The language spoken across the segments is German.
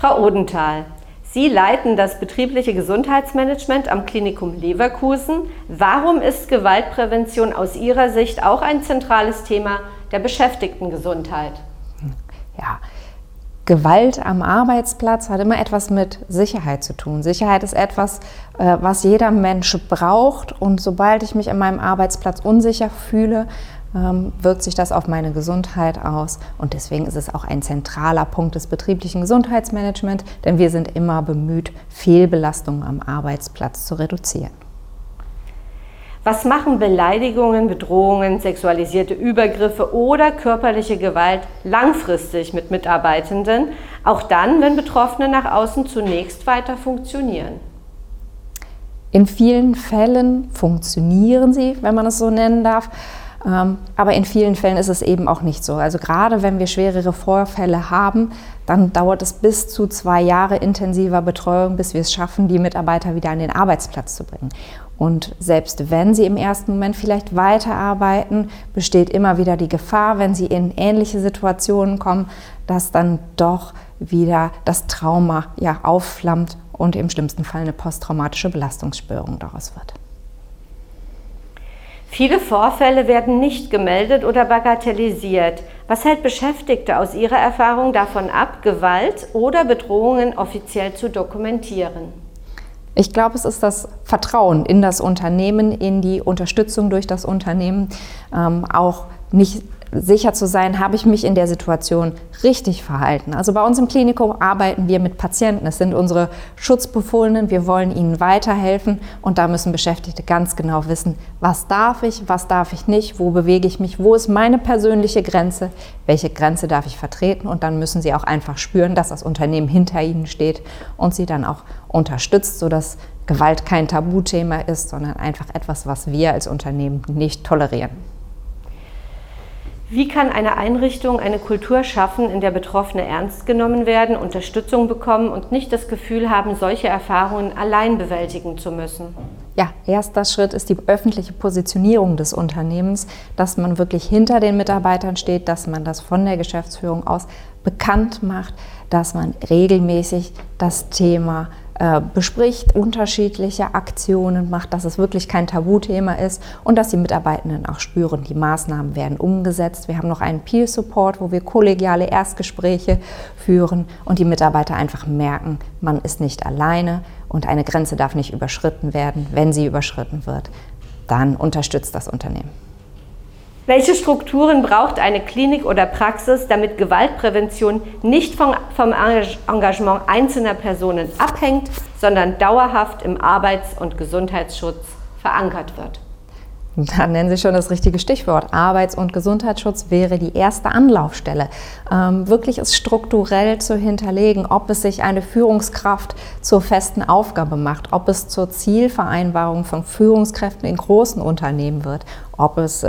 Frau Odenthal, Sie leiten das betriebliche Gesundheitsmanagement am Klinikum Leverkusen. Warum ist Gewaltprävention aus Ihrer Sicht auch ein zentrales Thema der Beschäftigtengesundheit? Ja, Gewalt am Arbeitsplatz hat immer etwas mit Sicherheit zu tun. Sicherheit ist etwas, was jeder Mensch braucht, und sobald ich mich an meinem Arbeitsplatz unsicher fühle, wirkt sich das auf meine Gesundheit aus, und deswegen ist es auch ein zentraler Punkt des betrieblichen Gesundheitsmanagements, denn wir sind immer bemüht, Fehlbelastungen am Arbeitsplatz zu reduzieren. Was machen Beleidigungen, Bedrohungen, sexualisierte Übergriffe oder körperliche Gewalt langfristig mit Mitarbeitenden, auch dann, wenn Betroffene nach außen zunächst weiter funktionieren? In vielen Fällen funktionieren sie, wenn man es so nennen darf. Aber in vielen Fällen ist es eben auch nicht so. Also gerade wenn wir schwerere Vorfälle haben, dann dauert es bis zu 2 Jahre intensiver Betreuung, bis wir es schaffen, die Mitarbeiter wieder an den Arbeitsplatz zu bringen. Und selbst wenn sie im ersten Moment vielleicht weiterarbeiten, besteht immer wieder die Gefahr, wenn sie in ähnliche Situationen kommen, dass dann doch wieder das Trauma aufflammt und im schlimmsten Fall eine posttraumatische Belastungsstörung daraus wird. Viele Vorfälle werden nicht gemeldet oder bagatellisiert. Was hält Beschäftigte aus Ihrer Erfahrung davon ab, Gewalt oder Bedrohungen offiziell zu dokumentieren? Ich glaube, es ist das Vertrauen in das Unternehmen, in die Unterstützung durch das Unternehmen, auch nicht sicher zu sein, habe ich mich in der Situation richtig verhalten. Also bei uns im Klinikum arbeiten wir mit Patienten, es sind unsere Schutzbefohlenen, wir wollen ihnen weiterhelfen, und da müssen Beschäftigte ganz genau wissen, was darf ich nicht, wo bewege ich mich, wo ist meine persönliche Grenze, welche Grenze darf ich vertreten, und dann müssen sie auch einfach spüren, dass das Unternehmen hinter ihnen steht und sie dann auch unterstützt, sodass Gewalt kein Tabuthema ist, sondern einfach etwas, was wir als Unternehmen nicht tolerieren. Wie kann eine Einrichtung eine Kultur schaffen, in der Betroffene ernst genommen werden, Unterstützung bekommen und nicht das Gefühl haben, solche Erfahrungen allein bewältigen zu müssen? Ja, erster Schritt ist die öffentliche Positionierung des Unternehmens, dass man wirklich hinter den Mitarbeitern steht, dass man das von der Geschäftsführung aus bekannt macht, dass man regelmäßig das Thema bespricht, unterschiedliche Aktionen macht, dass es wirklich kein Tabuthema ist und dass die Mitarbeitenden auch spüren, die Maßnahmen werden umgesetzt. Wir haben noch einen Peer Support, wo wir kollegiale Erstgespräche führen und die Mitarbeiter einfach merken, man ist nicht alleine und eine Grenze darf nicht überschritten werden. Wenn sie überschritten wird, dann unterstützt das Unternehmen. Welche Strukturen braucht eine Klinik oder Praxis, damit Gewaltprävention nicht vom Engagement einzelner Personen abhängt, sondern dauerhaft im Arbeits- und Gesundheitsschutz verankert wird? Da nennen Sie schon das richtige Stichwort. Arbeits- und Gesundheitsschutz wäre die erste Anlaufstelle. Wirklich es strukturell zu hinterlegen, ob es sich eine Führungskraft zur festen Aufgabe macht, ob es zur Zielvereinbarung von Führungskräften in großen Unternehmen wird, ob es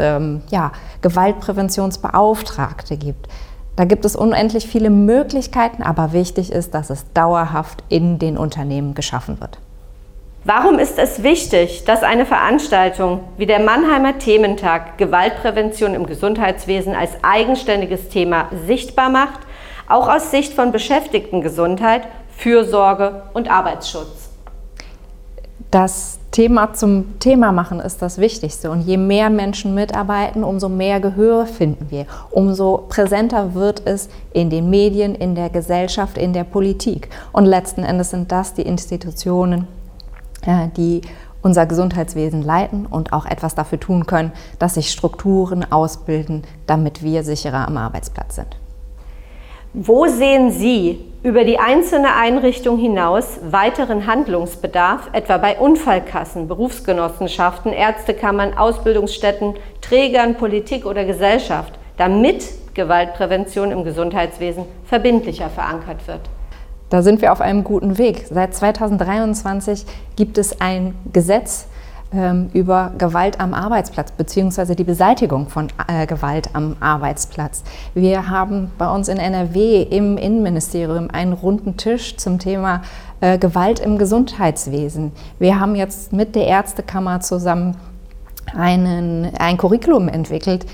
Gewaltpräventionsbeauftragte gibt. Da gibt es unendlich viele Möglichkeiten, aber wichtig ist, dass es dauerhaft in den Unternehmen geschaffen wird. Warum ist es wichtig, dass eine Veranstaltung wie der Mannheimer Thementag Gewaltprävention im Gesundheitswesen als eigenständiges Thema sichtbar macht, auch aus Sicht von Beschäftigtengesundheit, Fürsorge und Arbeitsschutz? Das Thema zum Thema machen ist das Wichtigste, und je mehr Menschen mitarbeiten, umso mehr Gehör finden wir, umso präsenter wird es in den Medien, in der Gesellschaft, in der Politik, und letzten Endes sind das die Institutionen, die unser Gesundheitswesen leiten und auch etwas dafür tun können, dass sich Strukturen ausbilden, damit wir sicherer am Arbeitsplatz sind. Wo sehen Sie über die einzelne Einrichtung hinaus weiteren Handlungsbedarf, etwa bei Unfallkassen, Berufsgenossenschaften, Ärztekammern, Ausbildungsstätten, Trägern, Politik oder Gesellschaft, damit Gewaltprävention im Gesundheitswesen verbindlicher verankert wird? Da sind wir auf einem guten Weg. Seit 2023 gibt es ein Gesetz über Gewalt am Arbeitsplatz bzw. die Beseitigung von Gewalt am Arbeitsplatz. Wir haben bei uns in NRW im Innenministerium einen runden Tisch zum Thema Gewalt im Gesundheitswesen. Wir haben jetzt mit der Ärztekammer zusammen ein Curriculum entwickelt,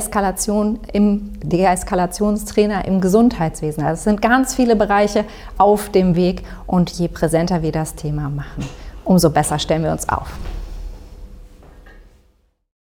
Deeskalationstrainer im Gesundheitswesen. Also es sind ganz viele Bereiche auf dem Weg und je präsenter wir das Thema machen, umso besser stellen wir uns auf.